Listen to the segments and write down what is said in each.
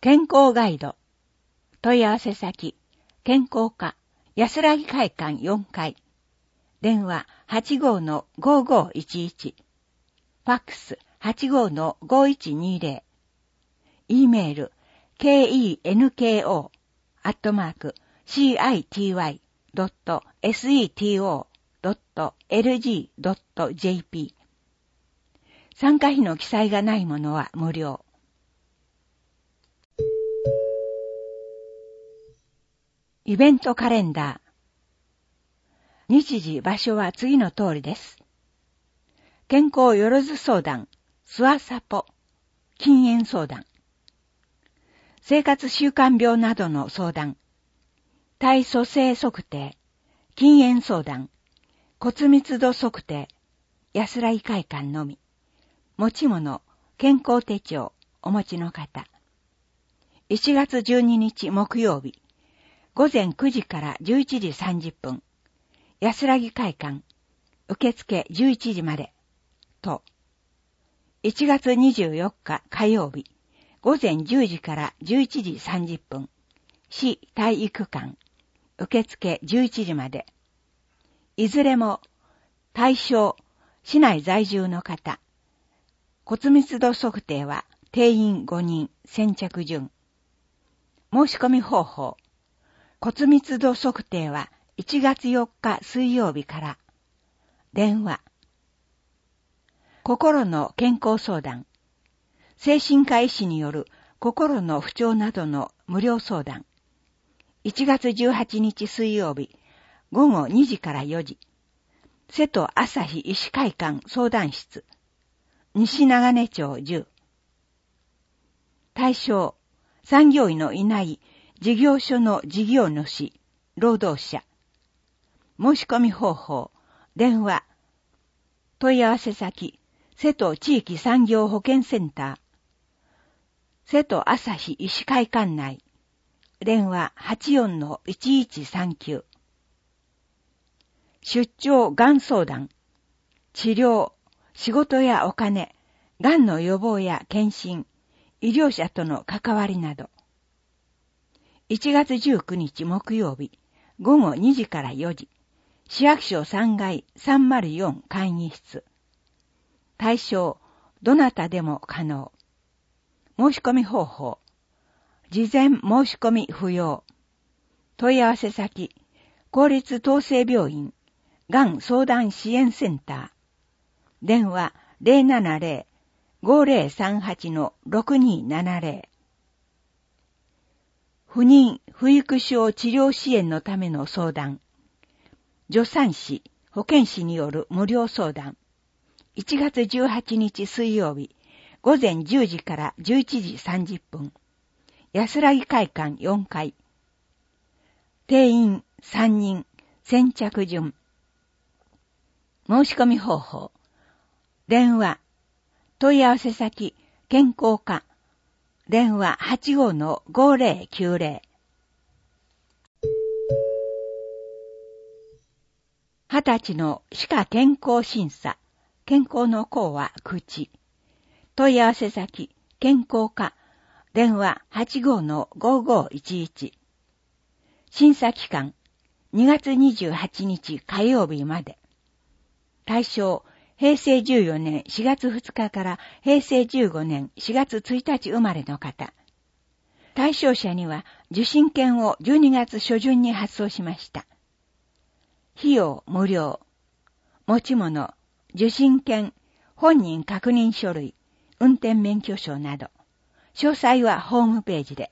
健康ガイド。問い合わせ先、健康課、安らぎ会館4階。電話85-5511。ファックス85-5120。e メール、kenko@cito.seto.lg.jp。参加費の記載がないものは無料。イベントカレンダー。日時、場所は次の通りです。健康よろず相談、スワサポ、禁煙相談。生活習慣病などの相談。体組成測定、禁煙相談、骨密度測定、安らぎ会館のみ。持ち物、健康手帳、お持ちの方。1月12日木曜日。午前9時から11時30分。安らぎ会館。受付11時まで。と。1月24日火曜日。午前10時から11時30分。市体育館。受付11時まで。いずれも、対象、市内在住の方。骨密度測定は定員5人、先着順。申し込み方法。骨密度測定は1月4日水曜日から。電話。心の健康相談。精神科医師による心の不調などの無料相談。1月18日水曜日、午後2時から4時。瀬戸朝日医師会館相談室。西長根町10。対象、産業医のいない事業所の事業主、労働者。申し込み方法、電話。問い合わせ先、瀬戸地域産業保健センター。瀬戸朝日医師会館内。電話 84-1139。出張がん相談。治療、仕事やお金、がんの予防や検診、医療者との関わりなど。1月19日木曜日、午後2時から4時、市役所3階304会議室。対象、どなたでも可能。申し込み方法、事前申し込み不要。問い合わせ先、公立統制病院、がん相談支援センター。電話070-5038-6270。不妊・不育症治療支援のための相談。助産師・保健師による無料相談。1月18日水曜日、午前10時から11時30分。安らぎ会館4階。定員3人、先着順。申し込み方法。電話。問い合わせ先、健康課。電話 85-5090。20歳の歯科健康審査。健康の項は口。問い合わせ先、健康課。電話 85-5511。審査期間、2月28日火曜日まで。対象、平成14年4月2日から平成15年4月1日生まれの方。対象者には受診券を12月初旬に発送しました。費用無料。持ち物、受診券、本人確認書類、運転免許証など。詳細はホームページで。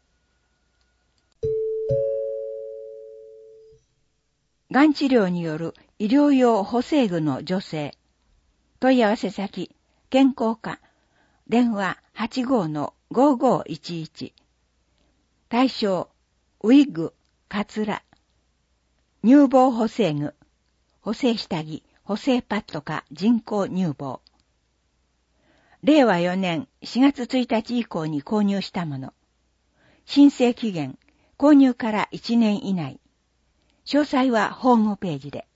がん治療による医療用補正具の助成。問い合わせ先、健康課。電話 85-5511。対象、ウィッグ、カツラ。乳房補正具、補正下着、補正パッドか人工乳房。令和4年4月1日以降に購入したもの。申請期限、購入から1年以内。詳細はホームページで。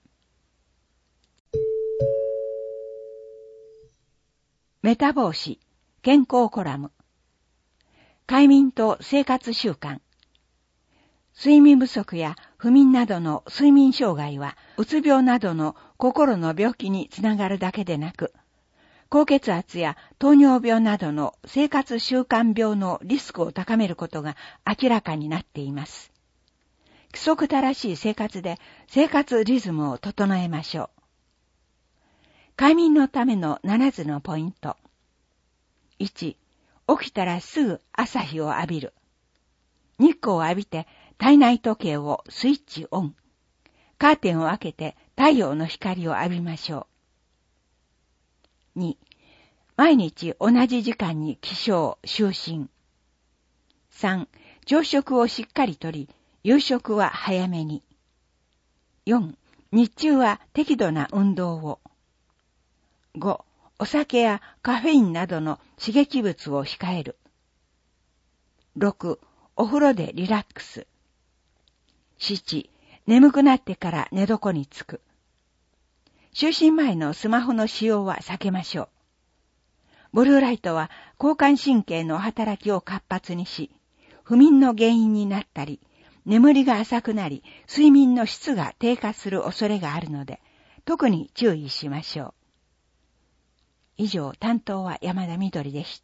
メタ防止、健康コラム。 快眠と生活習慣。睡眠不足や不眠などの睡眠障害は、うつ病などの心の病気につながるだけでなく、高血圧や糖尿病などの生活習慣病のリスクを高めることが明らかになっています。規則正しい生活で生活リズムを整えましょう。快眠のための7つのポイント。1、起きたらすぐ朝日を浴びる。日光を浴びて体内時計をスイッチオン。カーテンを開けて太陽の光を浴びましょう。2、毎日同じ時間に起床、就寝。3、朝食をしっかりとり、夕食は早めに。4、日中は適度な運動を。5、お酒やカフェインなどの刺激物を控える。6、お風呂でリラックス。7、眠くなってから寝床につく。就寝前のスマホの使用は避けましょう。ブルーライトは交感神経の働きを活発にし、不眠の原因になったり、眠りが浅くなり、睡眠の質が低下する恐れがあるので、特に注意しましょう。以上、担当は山田みどりでした。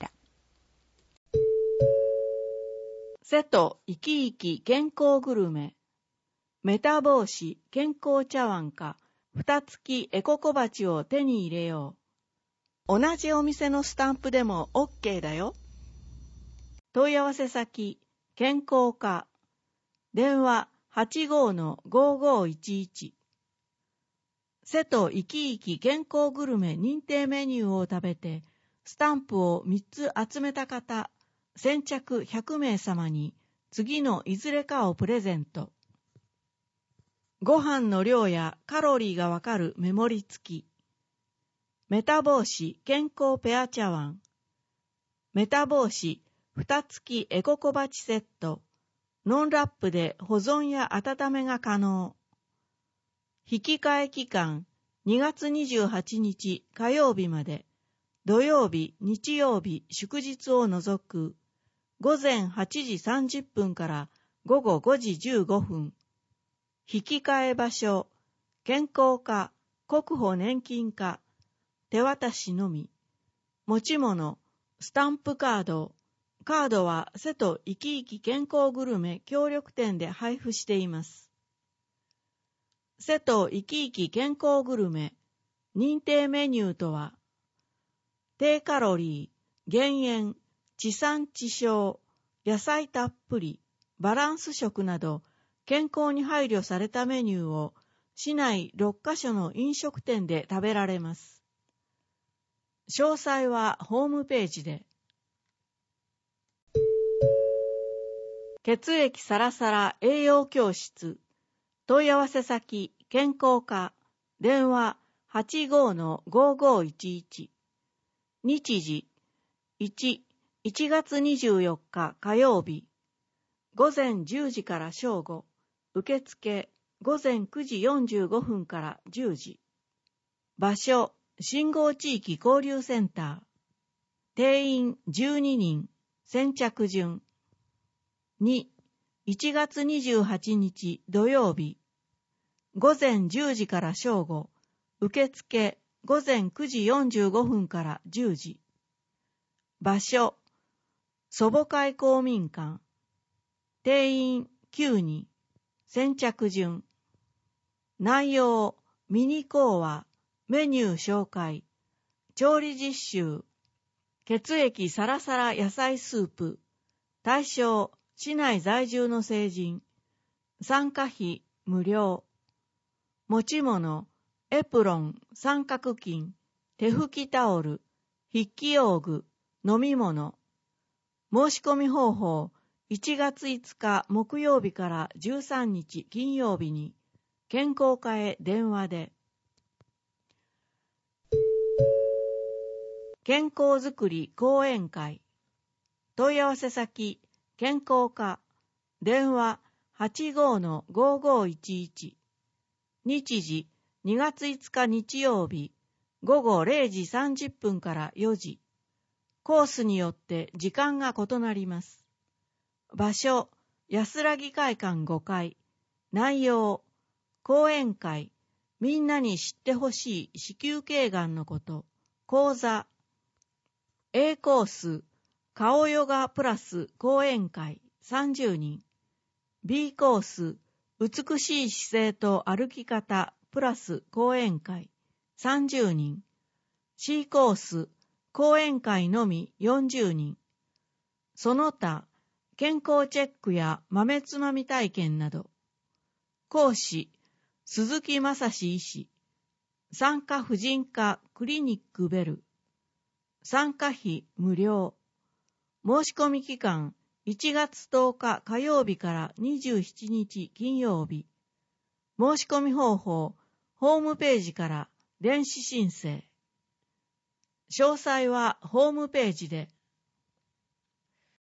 瀬戸生き生き健康グルメ。メタボウシ健康茶碗か蓋付きエコ小鉢を手に入れよう。同じお店のスタンプでも OK だよ。問い合わせ先、健康課。電話 85-5511。瀬戸生き生き健康グルメ認定メニューを食べて、スタンプを3つ集めた方、先着100名様に次のいずれかをプレゼント。ご飯の量やカロリーがわかるメモリ付き。メタボウシ健康ペア茶碗。メタボウシ蓋付きエコ小鉢セット。ノンラップで保存や温めが可能。引き換え期間2月28日火曜日まで。土曜日、日曜日、祝日を除く。午前8時30分から午後5時15分。引き換え場所、健康課、国保年金課、手渡しのみ。持ち物、スタンプカード。カードは瀬戸生き生き健康グルメ協力店で配布しています。瀬戸生き生き健康グルメ認定メニューとは、低カロリー、減塩、地産地消、野菜たっぷり、バランス食など健康に配慮されたメニューを市内6カ所の飲食店で食べられます。詳細はホームページで。血液サラサラ栄養教室。問い合わせ先、健康課。電話 85-5511。日時、1月24日火曜日。午前10時から正午。受付、午前9時45分から10時。場所、信号地域交流センター。定員12人。先着順。2、1月28日土曜日。午前10時から正午。受付、午前9時45分から10時。場所、祖母会公民館。定員9人。先着順。内容、ミニ講話、メニュー紹介、調理実習、血液サラサラ野菜スープ、対象、市内在住の成人、参加費無料、持ち物、エプロン、三角巾、手拭きタオル、筆記用具、飲み物。申し込み方法、1月5日木曜日から13日金曜日に、健康課へ電話で。健康づくり講演会。問い合わせ先、健康課。電話 85-5511。日時、2月5日日曜日、午後0時30分から4時。コースによって時間が異なります。 場所、安らぎ会館5階。内容、講演会、みんなに知ってほしい子宮頸がんのこと。講座。A コース、顔ヨガプラス講演会30人。B コース、美しい姿勢と歩き方プラス講演会30人。C コース、講演会のみ40人。その他、健康チェックや豆つまみ体験など。講師、鈴木正史医師。産科婦人科クリニックベル。参加費無料。申し込み期間1月10日火曜日から27日金曜日。申し込み方法、ホームページから電子申請。詳細はホームページで。